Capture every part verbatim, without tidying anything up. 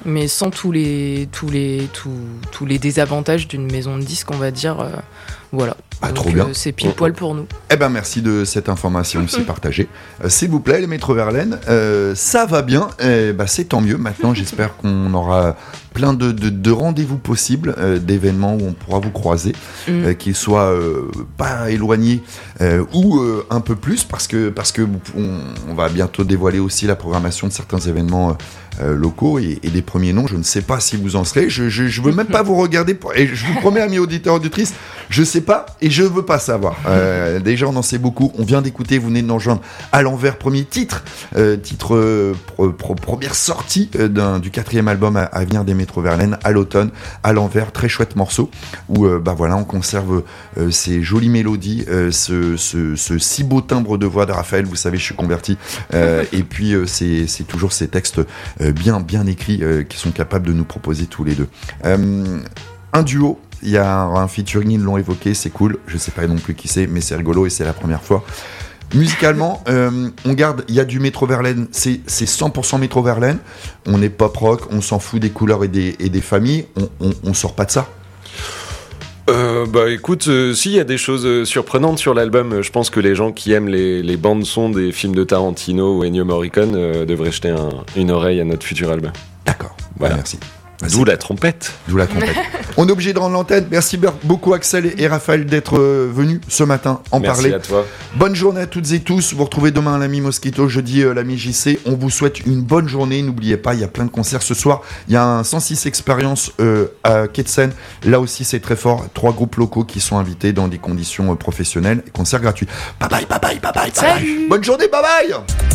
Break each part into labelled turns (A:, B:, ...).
A: mais sans tous les, tous les, tous, tous les désavantages d'une maison de disques, on va dire. Euh, voilà.
B: Bah,
A: Donc,
B: trop bien.
A: Euh, c'est pile poil pour nous.
B: Eh ben merci de cette information aussi partagée. Euh, s'il vous plaît, les Métro Verlaine, euh, ça va bien. Eh ben, c'est tant mieux. Maintenant, j'espère qu'on aura plein de, de, de rendez-vous possibles, euh, d'événements où on pourra vous croiser, mm. euh, qu'ils soient euh, pas éloignés euh, ou euh, un peu plus, parce que parce que on, on va bientôt dévoiler aussi la programmation de certains événements euh, locaux et, et des premiers noms. Je ne sais pas si vous en serez. Je je, je veux même pas vous regarder. Pour, et je vous promets, amis auditeurs auditrices, je sais pas et je veux pas savoir. Euh, déjà, on en sait beaucoup. On vient d'écouter, vous venez de nous rejoindre à l'envers, premier titre, euh, titre euh, pro, pro, première sortie euh, d'un, du quatrième album à, à venir des Métro Verlaine à l'automne, à l'envers, très chouette morceau où euh, bah voilà, on conserve euh, ces jolies mélodies, euh, ce, ce, ce si beau timbre de voix de Raphaël. Vous savez, je suis converti. Euh, et puis euh, c'est, c'est toujours ces textes euh, bien bien écrits euh, qui sont capables de nous proposer tous les deux. Euh, un duo. Il y a un, un featuring, ils l'ont évoqué, c'est cool. Je sais pas non plus qui c'est, mais c'est rigolo et c'est la première fois. Musicalement, euh, on garde, il y a du Métro Verlaine, c'est, c'est cent pour cent Métro Verlaine. On est pop rock, on s'en fout des couleurs et des, et des familles. On, on, on sort pas de ça.
C: Euh, bah écoute, euh, si, il y a des choses euh, surprenantes sur l'album. Je pense que les gens qui aiment les, les bandes son des films de Tarantino ou Ennio Morricone euh, devraient jeter un, une oreille à notre futur album.
B: D'accord,
C: voilà.
B: Ouais, merci.
C: D'où la trompette.
B: D'où la trompette. On est obligé de rendre l'antenne. Merci beaucoup Axel et Raphaël d'être euh, venus ce matin en
C: Merci
B: parler.
C: Merci à toi.
B: Bonne journée à toutes et tous. Vous retrouvez demain l'ami Mosquito, jeudi euh, l'ami J C. On vous souhaite une bonne journée. N'oubliez pas, il y a plein de concerts ce soir. Il y a un cent six Expérience euh, à Quai de Seine. Là aussi, c'est très fort. Trois groupes locaux qui sont invités dans des conditions euh, professionnelles. Et concerts gratuits. Bye bye, bye bye, bye bye. Bye bye. Bonne journée, bye bye.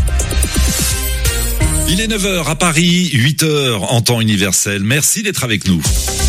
D: Il est neuf heures à Paris, huit heures en temps universel. Merci d'être avec nous.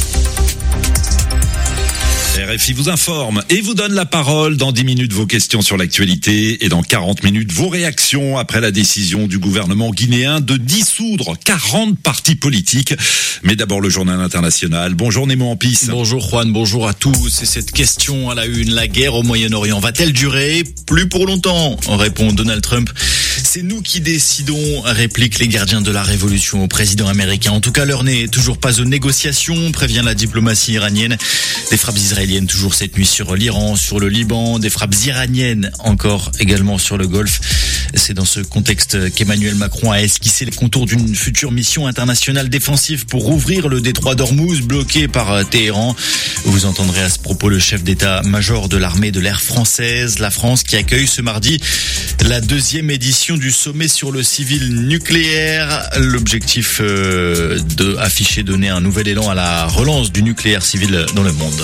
D: R F I vous informe et vous donne la parole. Dans dix minutes, vos questions sur l'actualité et dans quarante minutes, vos réactions après la décision du gouvernement guinéen de dissoudre quarante partis politiques. Mais d'abord, le journal international. Bonjour Nemo Ampis.
E: Bonjour Juan, bonjour à tous. Et cette question à la une, la guerre au Moyen-Orient va-t-elle durer? Plus pour longtemps, répond Donald Trump. C'est nous qui décidons, répliquent les gardiens de la révolution au président américain. En tout cas, l'heure n'est toujours pas aux négociations, prévient la diplomatie iranienne. Des frappes israéliennes toujours cette nuit sur l'Iran, sur le Liban, des frappes iraniennes encore également sur le Golfe. C'est dans ce contexte qu'Emmanuel Macron a esquissé les contours d'une future mission internationale défensive pour ouvrir le détroit d'Ormuz bloqué par Téhéran. Vous entendrez à ce propos le chef d'état-major de l'armée de l'air française, la France qui accueille ce mardi la deuxième édition du sommet sur le civil nucléaire. L'objectif euh, de afficher, donner un nouvel élan à la relance du nucléaire civil dans le monde.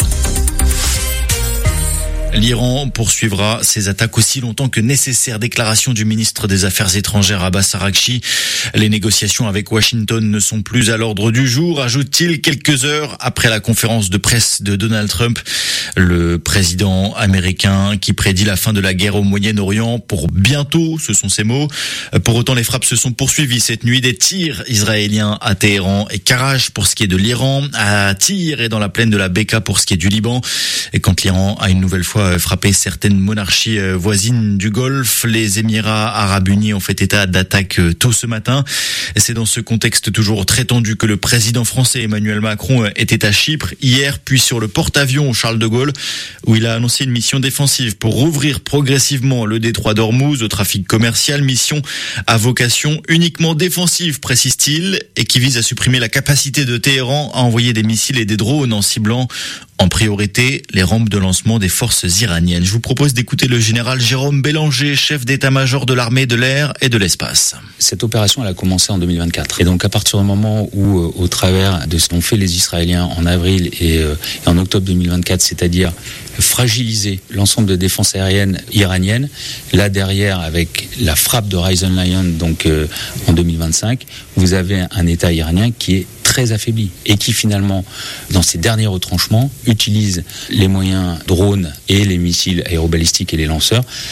E: L'Iran poursuivra ses attaques aussi longtemps que nécessaire. Déclaration du ministre des Affaires étrangères Abbas Araghchi. Les négociations avec Washington ne sont plus à l'ordre du jour, ajoute-t-il quelques heures après la conférence de presse de Donald Trump. Le président américain qui prédit la fin de la guerre au Moyen-Orient pour bientôt, ce sont ses mots. Pour autant, les frappes se sont poursuivies cette nuit. Des tirs israéliens à Téhéran et Karaj pour ce qui est de l'Iran, à Tyr et dans la plaine de la Beka pour ce qui est du Liban. Et quand l'Iran a une nouvelle fois frappé certaines monarchies voisines du Golfe, les Émirats arabes unis ont fait état d'attaques tôt ce matin. Et c'est dans ce contexte toujours très tendu que le président français Emmanuel Macron était à Chypre hier, puis sur le porte-avions Charles de Gaulle, où il a annoncé une mission défensive pour rouvrir progressivement le détroit d'Ormuz au trafic commercial, mission à vocation uniquement défensive, précise-t-il, et qui vise à supprimer la capacité de Téhéran à envoyer des missiles et des drones en ciblant en priorité les rampes de lancement des forces iraniennes. Je vous propose d'écouter le général Jérôme Bélanger, chef d'état-major de l'armée de l'air et de l'espace.
F: Cette opération, elle a commencé en deux mille vingt-quatre. Et donc, à partir du moment où, euh, au travers de ce qu'ont fait les Israéliens en avril et, euh, et en octobre deux mille vingt-quatre, c'est-à-dire fragiliser l'ensemble de défense aérienne iranienne, là derrière, avec la frappe de Risen Lion, donc euh, en deux mille vingt-cinq, vous avez un État iranien qui est très affaibli et qui finalement, dans ses derniers retranchements, utilise les moyens drones et les missiles aérobalistiques et les lanceurs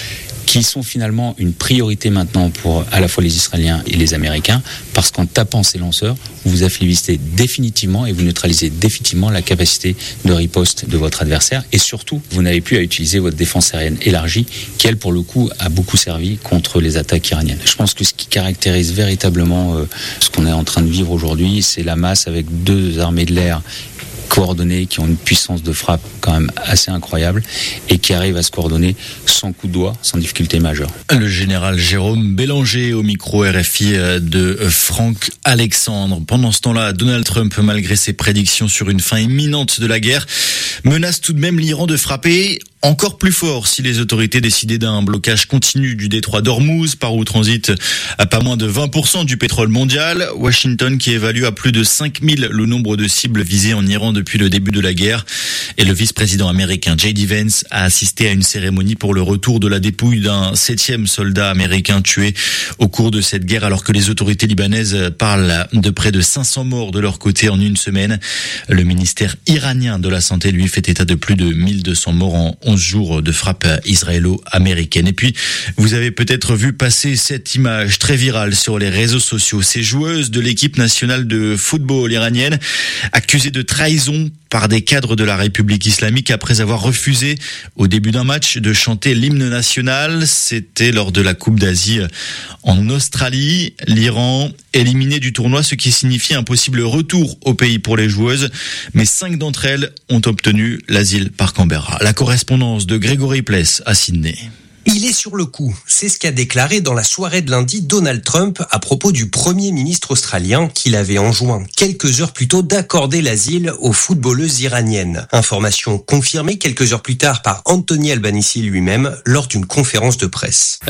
F: qui sont finalement une priorité maintenant pour à la fois les Israéliens et les Américains, parce qu'en tapant ces lanceurs, vous affaiblissez définitivement et vous neutralisez définitivement la capacité de riposte de votre adversaire, et surtout, vous n'avez plus à utiliser votre défense aérienne élargie, qui elle, pour le coup, a beaucoup servi contre les attaques iraniennes. Je pense que ce qui caractérise véritablement euh, ce qu'on est en train de vivre aujourd'hui, c'est la masse avec deux armées de l'air coordonnées, qui ont une puissance de frappe quand même assez incroyable et qui arrivent à se coordonner sans coup de doigt, sans difficulté majeure.
E: Le général Jérôme Bélanger au micro R F I de Franck Alexandre. Pendant ce temps-là, Donald Trump, malgré ses prédictions sur une fin imminente de la guerre, menace tout de même l'Iran de frapper encore plus fort si les autorités décidaient d'un blocage continu du détroit d'Ormuz, par où transite à pas moins de vingt pour cent du pétrole mondial. Washington qui évalue à plus de cinq mille le nombre de cibles visées en Iran depuis le début de la guerre. Et le vice-président américain J D Vance a assisté à une cérémonie pour le retour de la dépouille d'un septième soldat américain tué au cours de cette guerre, alors que les autorités libanaises parlent de près de cinq cents morts de leur côté en une semaine. Le ministère iranien de la Santé, lui, fait état de plus de mille deux cents morts en onze jours de frappe israélo-américaine. Et puis, vous avez peut-être vu passer cette image très virale sur les réseaux sociaux. Ces joueuses de l'équipe nationale de football iranienne accusées de trahison par des cadres de la République islamique après avoir refusé au début d'un match de chanter l'hymne national. C'était lors de la Coupe d'Asie en Australie. L'Iran éliminé du tournoi, ce qui signifie un possible retour au pays pour les joueuses. Mais cinq d'entre elles ont obtenu l'asile par Canberra. La correspondance de Grégory Pless à Sydney.
G: Il est sur le coup. C'est ce qu'a déclaré dans la soirée de lundi Donald Trump à propos du Premier ministre australien qu'il avait enjoint quelques heures plus tôt d'accorder l'asile aux footballeuses iraniennes. Information confirmée quelques heures plus tard par Anthony Albanese lui-même lors d'une conférence de presse.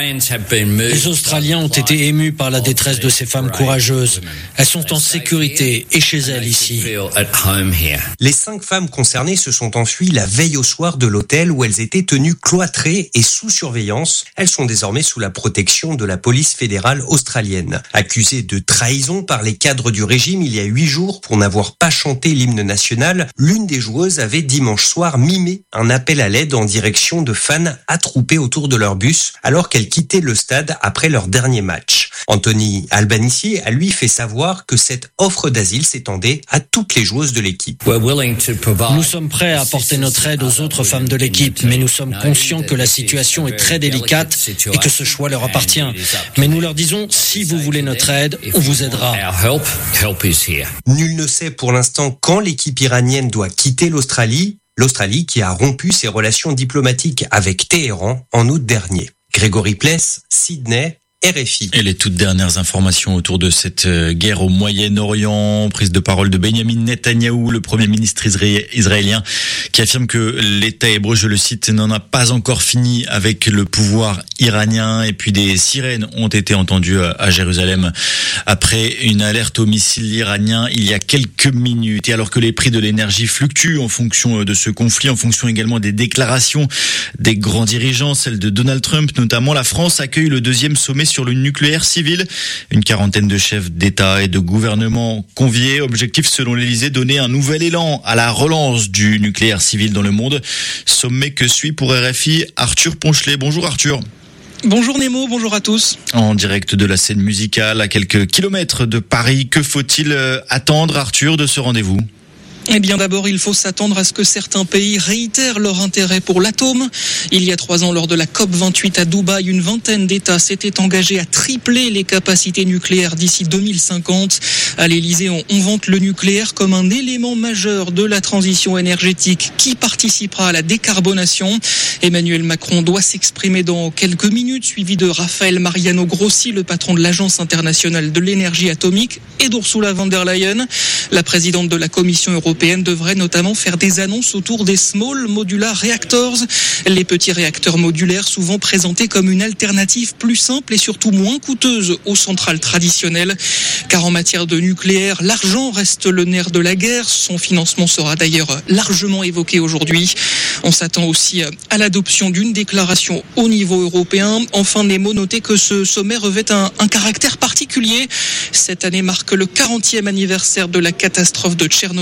H: Les Australiens ont été émus par la détresse de ces femmes courageuses. Elles sont en sécurité et chez elles ici.
G: Les cinq femmes concernées se sont enfuies la veille au soir de l'hôtel où elles étaient tenues cloîtrées et sous surveillance. Elles sont désormais sous la protection de la police fédérale australienne. Accusées de trahison par les cadres du régime il y a huit jours pour n'avoir pas chanté l'hymne national, l'une des joueuses avait dimanche soir mimé un appel à l'aide en direction de fans attroupés autour de leur bus alors qu'elles quittaient le stade après leur dernier match. Anthony Albanese a lui fait savoir que cette offre d'asile s'étendait à toutes les joueuses de l'équipe.
H: Nous sommes prêts à apporter notre aide aux autres femmes de l'équipe, mais nous sommes conscients que la situation est très délicate et que ce choix leur appartient. Mais nous leur disons, si vous voulez notre aide, on vous aidera.
G: Nul ne sait pour l'instant quand l'équipe iranienne doit quitter l'Australie. L'Australie qui a rompu ses relations diplomatiques avec Téhéran en août dernier. Grégory Pless, Sydney, R F I.
E: Et les toutes dernières informations autour de cette guerre au Moyen-Orient, prise de parole de Benjamin Netanyahou, le premier ministre israélien, qui affirme que l'État hébreu, je le cite, n'en a pas encore fini avec le pouvoir iranien. Et puis des sirènes ont été entendues à Jérusalem après une alerte au missile iranien il y a quelques minutes. Et alors que les prix de l'énergie fluctuent en fonction de ce conflit, en fonction également des déclarations des grands dirigeants, celle de Donald Trump notamment, la France accueille le deuxième sommet sur le nucléaire civil. Une quarantaine de chefs d'État et de gouvernement conviés. Objectif, selon l'Élysée, donner un nouvel élan à la relance du nucléaire civil dans le monde. Sommet que suit pour R F I Arthur Ponchelet. Bonjour Arthur.
I: Bonjour Nemo, bonjour à tous.
E: En direct de la scène musicale à quelques kilomètres de Paris, que faut-il attendre Arthur de ce rendez-vous ?
I: Eh bien d'abord, il faut s'attendre à ce que certains pays réitèrent leur intérêt pour l'atome. Il y a trois ans, lors de la COP vingt-huit à Dubaï, une vingtaine d'États s'étaient engagés à tripler les capacités nucléaires d'ici deux mille cinquante. À l'Élysée, on, on vante le nucléaire comme un élément majeur de la transition énergétique qui participera à la décarbonation. Emmanuel Macron doit s'exprimer dans quelques minutes, suivi de Raphaël Mariano Grossi, le patron de l'Agence internationale de l'énergie atomique, et d'Ursula von der Leyen. La présidente de la Commission européenne devrait notamment faire des annonces autour des Small Modular Reactors, les petits réacteurs modulaires souvent présentés comme une alternative plus simple et surtout moins coûteuse aux centrales traditionnelles. Car en matière de nucléaire, l'argent reste le nerf de la guerre. Son financement sera d'ailleurs largement évoqué aujourd'hui. On s'attend aussi à l'adoption d'une déclaration au niveau européen. Enfin, Nemo, notez que ce sommet revêt un, un caractère particulier. Cette année marque le quarantième anniversaire de la catastrophe de Tchernobyl.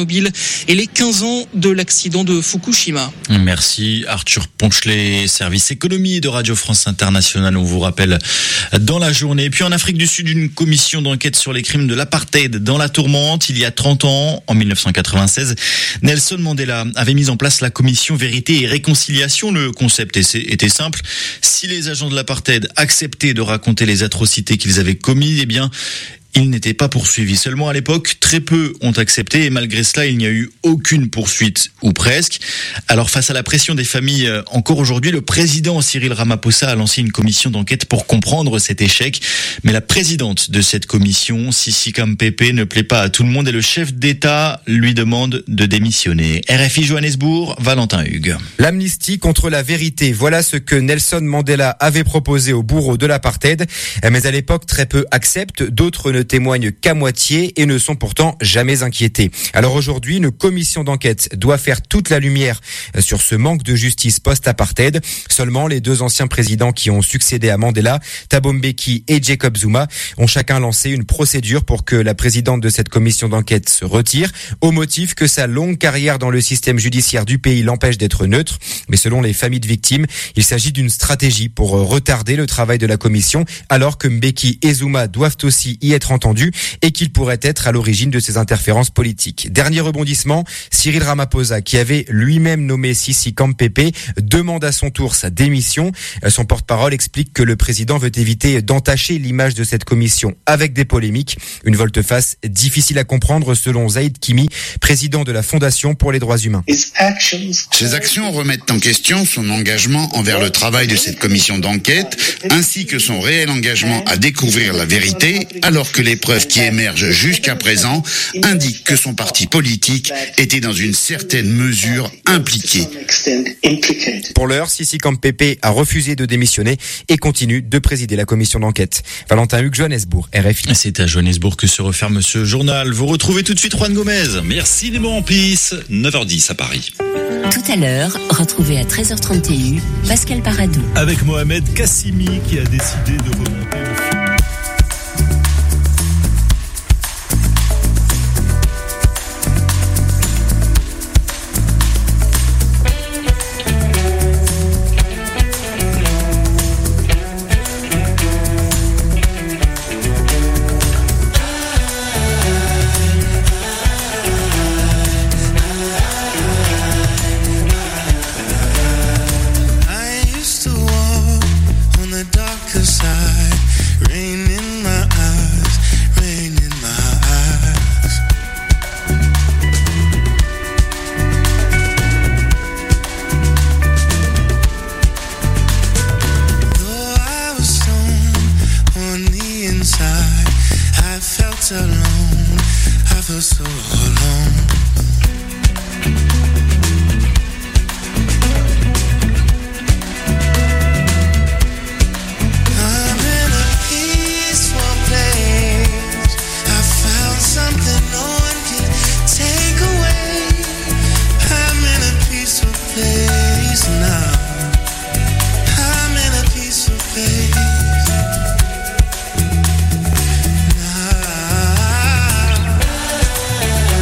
I: et les quinze ans de l'accident de Fukushima.
E: Merci Arthur Ponchelet, service économie de Radio France Internationale. On vous rappelle dans la journée. Puis en Afrique du Sud, une commission d'enquête sur les crimes de l'apartheid dans la tourmente. Il y a trente ans, en mille neuf cent quatre-vingt-seize, Nelson Mandela avait mis en place la commission Vérité et Réconciliation. Le concept était simple. Si les agents de l'apartheid acceptaient de raconter les atrocités qu'ils avaient commises, eh bien, ils n'étaient pas poursuivis. Seulement à l'époque, très peu ont accepté et malgré cela, il n'y a eu aucune poursuite, ou presque. Alors face à la pression des familles, encore aujourd'hui, le président Cyril Ramaphosa a lancé une commission d'enquête pour comprendre cet échec. Mais la présidente de cette commission, Sisi Kampepe, ne plaît pas à tout le monde et le chef d'État lui demande de démissionner. R F I Johannesburg, Valentin Hugues.
J: L'amnistie contre la vérité, voilà ce que Nelson Mandela avait proposé aux bourreaux de l'apartheid. Mais à l'époque, très peu acceptent, d'autres ne témoignent qu'à moitié et ne sont pourtant jamais inquiétés. Alors aujourd'hui, une commission d'enquête doit faire toute la lumière sur ce manque de justice post-apartheid. Seulement, les deux anciens présidents qui ont succédé à Mandela, Thabo Mbeki et Jacob Zuma, ont chacun lancé une procédure pour que la présidente de cette commission d'enquête se retire, au motif que sa longue carrière dans le système judiciaire du pays l'empêche d'être neutre. Mais selon les familles de victimes, il s'agit d'une stratégie pour retarder le travail de la commission, alors que Mbeki et Zuma doivent aussi y être entendu et qu'il pourrait être à l'origine de ces interférences politiques. Dernier rebondissement, Cyril Ramaphosa, qui avait lui-même nommé Sisi Kampepe, demande à son tour sa démission. Son porte-parole explique que le président veut éviter d'entacher l'image de cette commission avec des polémiques. Une volte-face difficile à comprendre selon Zaïd Kimi, président de la Fondation pour les droits humains.
K: Ces actions remettent en question son engagement envers le travail de cette commission d'enquête, ainsi que son réel engagement à découvrir la vérité, alors que les preuves qui émergent jusqu'à présent indiquent que son parti politique était dans une certaine mesure impliqué.
J: Pour l'heure, Sisi Kampepe a refusé de démissionner et continue de présider la commission d'enquête. Valentin Hugues, Johannesburg, R F I.
E: C'est à Johannesburg que se referme ce journal. Vous retrouvez tout de suite Juan Gomez.
D: Merci les mots en pisse. neuf heures dix à Paris.
L: Tout à l'heure, retrouvez à treize heures trente et un Pascal Paradou.
M: Avec Mohamed Kassimi qui a décidé de remonter le film.
N: Now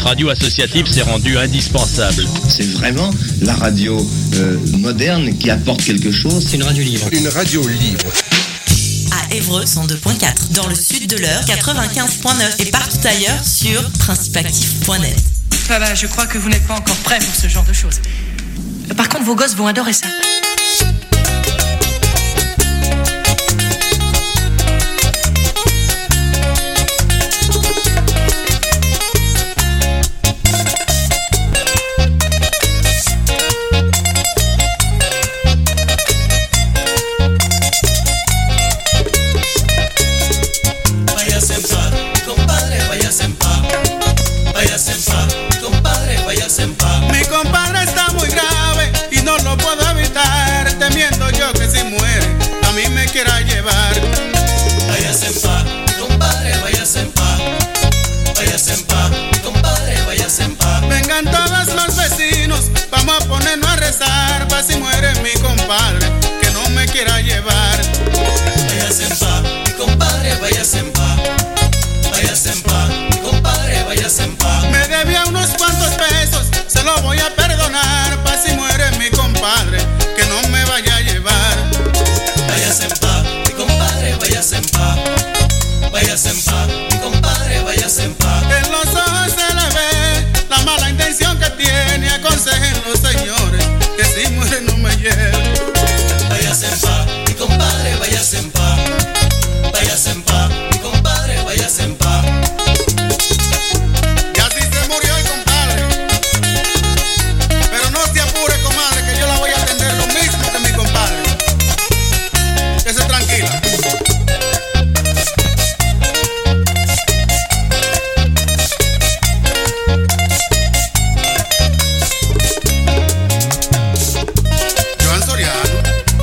N: radio associative s'est rendue indispensable.
O: C'est vraiment la radio euh, moderne qui apporte quelque chose.
N: C'est une radio libre.
O: Une radio libre.
P: À Évreux, cent deux virgule quatre. Dans le sud de l'Eure, quatre-vingt-quinze virgule neuf. Et partout ailleurs sur principe actif point net.
Q: Ah bah, je crois que vous n'êtes pas encore prêts pour ce genre de choses. Par contre, vos gosses vont adorer ça.
R: Mi compadre está muy grave y no lo puedo evitar, temiendo yo que si muere a mí me quiera llevar.
S: Váyase en paz, compadre, váyase en paz. Váyase en paz, compadre, váyase en paz.
R: Vengan todos los vecinos, vamos a ponernos a rezar, pa' si muere mi compadre, que no me quiera llevar.
S: Váyase en paz, compadre, váyase en paz. Váyase en paz, compadre, váyase en paz.
R: Me debía unos cuantos pesos, se lo voy a perdonar, pa' si muere mi compadre, que no me vaya a llevar.
S: Váyase en paz, mi compadre, váyase en paz. Váyase en paz, mi compadre, váyase en paz.
R: En los ojos se le ve la mala intención que tiene, aconsejen los señores, que si muere no me lleve.
S: Váyase en paz, mi compadre, váyase en paz. Váyase en paz, mi compadre, váyase en paz.
R: Y así se murió el compadre. Pero no se apure, comadre, que yo la voy a atender lo mismo que mi compadre. Quédese tranquila. Joan Soriano.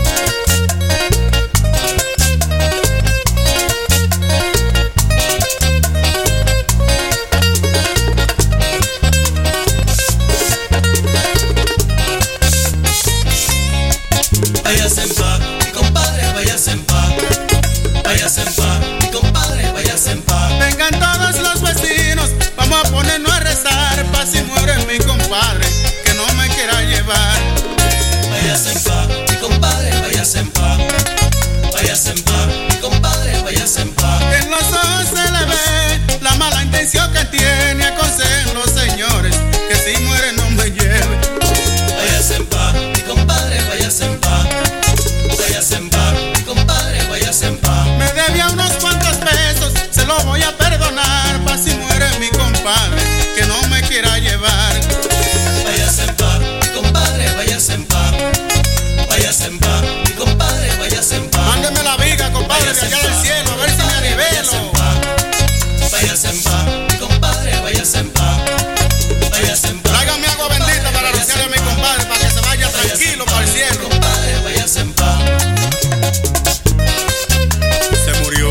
S: Váyase en paz, mi compadre, váyase en paz. Váyase en paz, mi compadre, váyase en paz.
R: Vengan todos los vecinos, vamos a ponernos a rezar, pa' si muere mi compadre, que no me quiera llevar.
S: Váyase en paz, mi compadre, váyase en paz. Váyase en paz, mi compadre, váyase en paz.
R: En los ojos se le ve la mala intención que tiene, aconsejen los señores, que si muere no me lleve.
S: Váyase en paz, mi compadre, váyase en paz. Váyase en paz, mi compadre, váyase en paz.
R: Me debía unos cuantos pesos, se lo voy a perdonar, pa' si muere mi compadre, que no me quiera llevar.
S: Váyase en paz, mi compadre, váyase en paz. Váyase en paz, mi compadre, váyase en paz.
R: Mándeme la viga, compadre, de allá del cielo, a ver si me anivelo.
S: Váyase en paz, mi compadre, váyase en paz. Váyase en paz.
R: Tráigame agua bendita para rociarle a mi compadre, para que se vaya tranquilo para el cielo.
S: Compadre, váyase en paz.
R: ¿Se murió?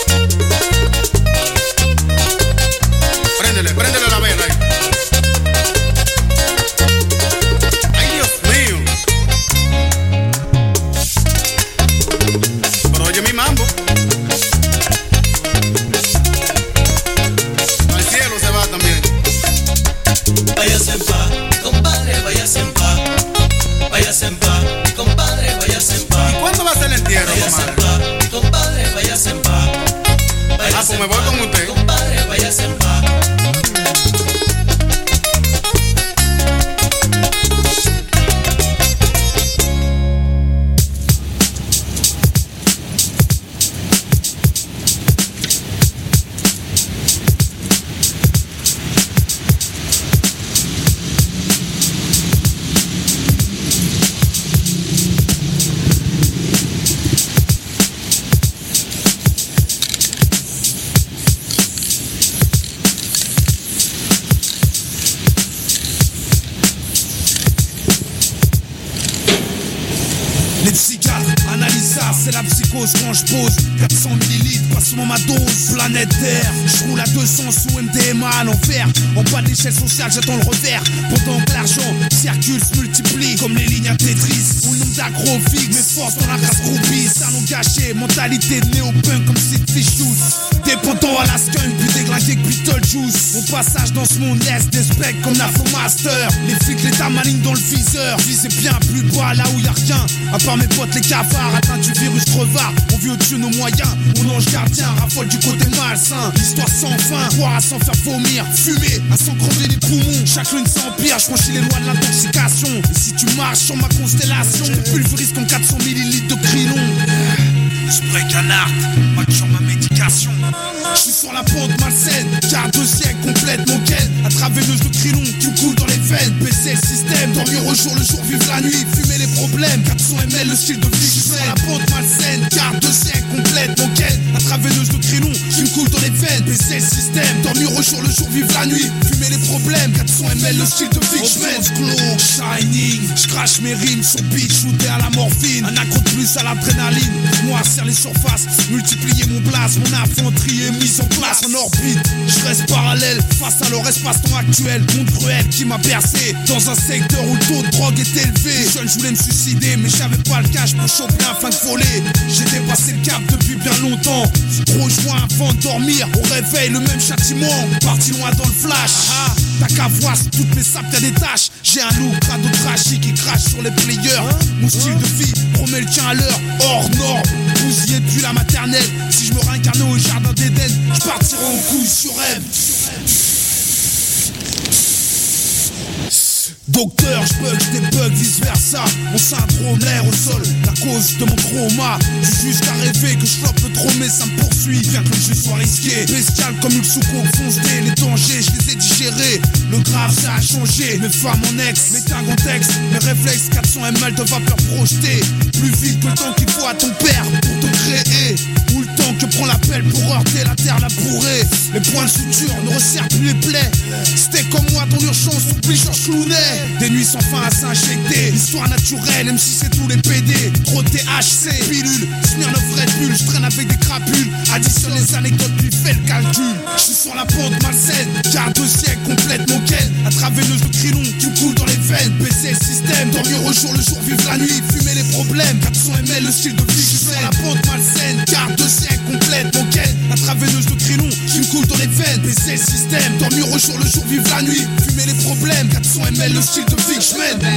R: Préndele, préndele la vela ahí. Ay, Dios mío. Pero oye mi mambo. Al cielo se va también.
S: Váyase en paz, mi compadre, váyase en paz. Váyase en paz, mi compadre, váyase en paz.
R: ¿Y cuándo va a ser el entierro,
S: Váyase en
R: comadre?
S: paz, mi compadre, váyase en paz.
R: Ah, pues me voy con usted.
S: Compadre, váyase en paz.
T: Les psychiatres analysent ça, c'est la psycho
R: cause quand je pose quatre cents millilitres, passe-moi ma dose. Planète Terre, je roule à deux cents sous M D M A à l'envers. En bas de l'échelle sociale, j'attends le revers. Pendant que l'argent circule, se multiplie comme les lignes à Tetris. Ou le nombre d'agrophiques, mes forces dans la race groupie. Salon gâché, mentalité de néo-punk comme Sid Vicious. Dépendant à la skunk, plus déglingué que Beetlejuice. Mon passage dans ce monde laisse des specs comme la Flowmaster. Les flics, l'état maligne dans le viseur. Visez bien plus bas là où y'a rien. À part mes potes les cafards, atteint du virus crevard. On vit au-dessus de nos moyens. Mon ange gardien raffole du côté malsain. Histoire sans fin, boire à s'en faire vomir. Fumer à s'en crever les poumons. Chaque lune s'empire, je franchis les lois de l'intoxication. Et si tu marches sur ma constellation, je te pulvérise comme quatre cents millilitres de Krylon. Spray canard, match sur ma médication. Je suis sur la pente malsaine, car deux siècles complète mon quel. Intraveineuse de Krylon qui me coule dans les veines. Baisser le système, dormir au jour, le jour, vivre la nuit. Fumer les problèmes, quatre cents millilitres le style de vie. Je suis sur la pente malsaine, car deux siècles complète mon quel. Intraveineuse de Krylon qui me coule dans les veines. Baisser le système, dormir au jour, le jour, vivre la nuit. Fumer les problèmes, quatre cents millilitres le style de vie. Je mène glow, shining, je crache mes rimes sur beat, shooté à la morphine. Un accro de plus à l'adrénaline, moi les surfaces, multiplier mon blaze, mon infanterie est mise en place en orbite. Je reste parallèle face à leur espace-temps actuel. Monde cruel qui m'a bercé dans un secteur où le taux de drogue est élevé. Jeune, je voulais me suicider, mais j'avais pas le cash pour choper un fin de voler. J'ai dépassé le cap depuis bien longtemps. Trop joint avant de dormir, au réveil le même châtiment. Parti loin dans le flash. Ah, t'as qu'à voir si toutes mes sapes y'a des taches. J'ai un look crado trashy qui crache sur les players. Mon style de vie promet le tien à l'heure, hors norme. Bousillé depuis la maternelle. Si je me réincarnais au jardin d'Éden, je partirais en couille sur elle. Docteur, je bug, je débug, vice versa. Mon syndrome, l'air au sol, la cause de mon trauma. J'ai juste à rêver que je floppe le trop, mais ça me poursuit. Bien que le jeu soit risqué, bestial comme une soucoupe foncée. Les dangers, je les ai digérés. Le grave, ça a changé. Mes femmes en ex, mettez un contexte. Mes réflexes, quatre cents millilitres de vapeur projetée. Plus vite que le temps qu'il faut à ton père pour te créer. Ou le temps que prend l'appel pour heurter la terre labourée. Les points de suture ne resserrent plus les plaies. C'était comme moi, ton urgence, oublie Georges Clooney. Des nuits sans fin à s'injecter. Histoire naturelle, même si c'est tous les P D. Trop de T H C, pilule, Smirnoff Red Bull. Je traîne avec des crapules. Additionne les anecdotes, puis fais le calcul. Je suis sur la pente malsaine, car deux siècles complète mon quel. Intraveineuse de Krylon qui me coule dans les veines. Baisser le système, dormir au jour, le jour, vivre la nuit. Fumer les problèmes, quatre cents millilitres le style de vie. Je suis sur la pente malsaine, car deux siècles complète mon quel. Intraveineuse de Krylon qui me coule dans les veines. Baisser le système, dormir au jour, le jour, vivre la nuit. Fumer les problèmes, quatre cents millilitres le style de vie que je mène.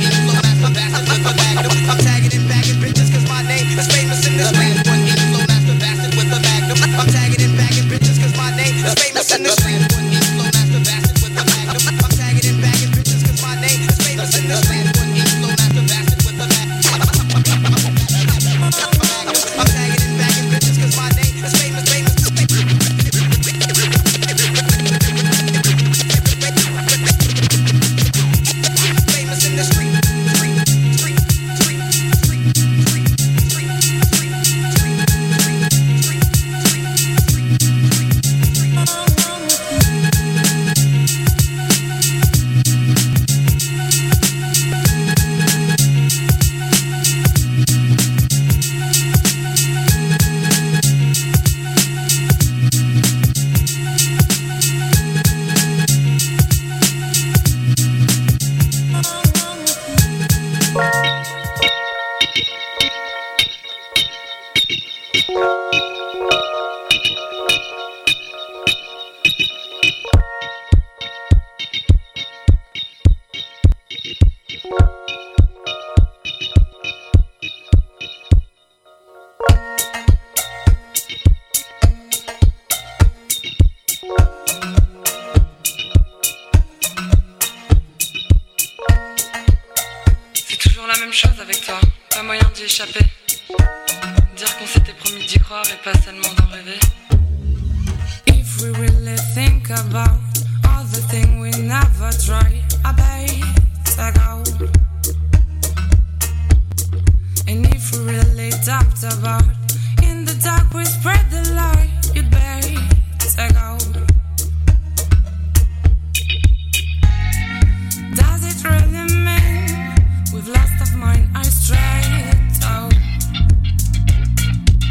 R: I'm tagging and bagging bitches cause my name is famous in the street. One E flow master bastard with a magnum. I'm tagging and bagging bitches cause my name is famous in the street. One E flow master bastard with a magnum. I'm tagging and bagging bitches cause my name is famous in the street. One E flow master bastard with a magnum. I'm tagging and bagging bitches cause my name is famous, famous. Famous in the street.
T: Échapper. Dire qu'on s'était promis d'y croire et pas seulement d'en rêver. If we really think about all the things we never tried, I bet go. And if we really talked about in the dark we spread the light, you'd better go. Does it really mean we've lost our mind? I strayed out.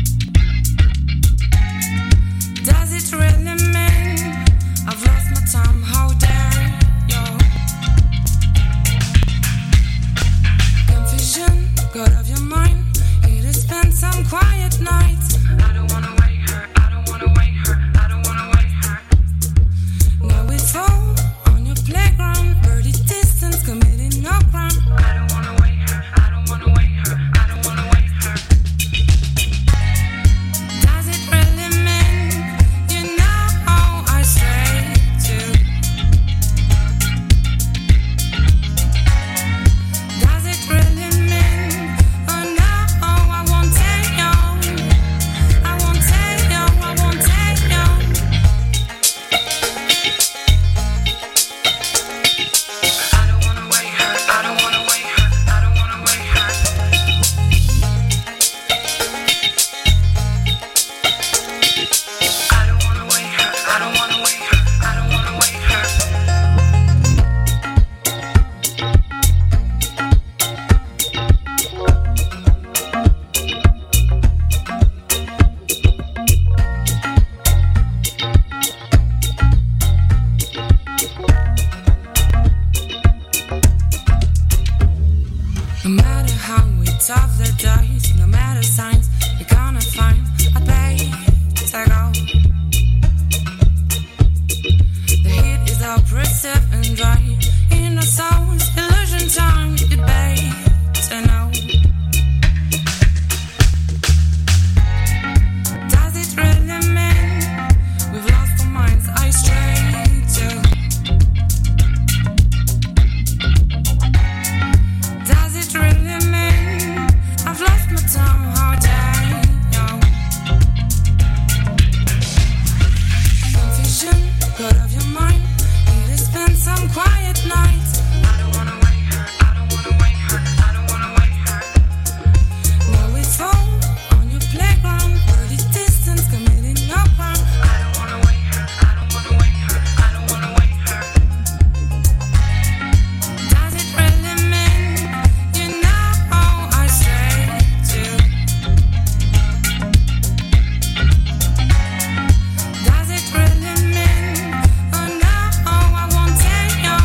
T: of the dice, no matter signs.